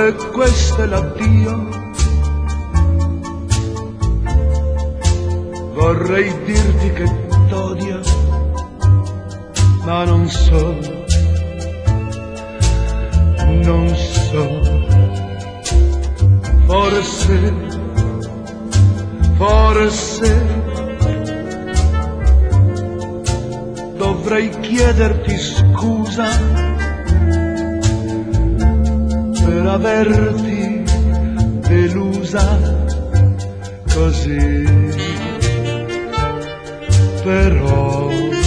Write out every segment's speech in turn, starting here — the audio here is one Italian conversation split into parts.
se questo è l'addio, vorrei dirti che t'odio, ma non so, non so. Forse dovrei chiederti scusa per averti delusa così, però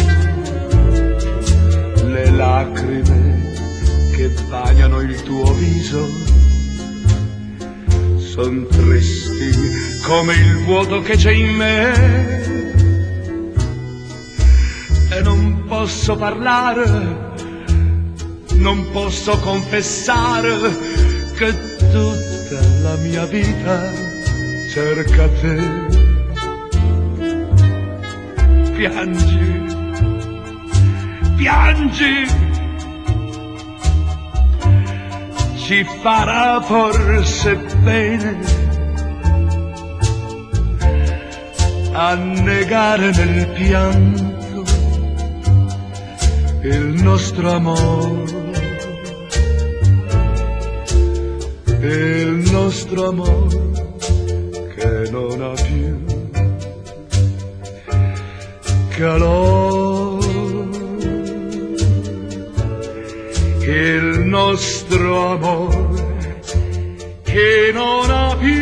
le lacrime che bagnano il tuo viso son tristi come il vuoto che c'è in me, e non posso parlare, non posso confessare che tutta la mia vita cerca te. Piangi, piangi, ci farà forse bene annegare nel pianto il nostro amore, il nostro amore che non ha più calore, il nostro amore che non ha più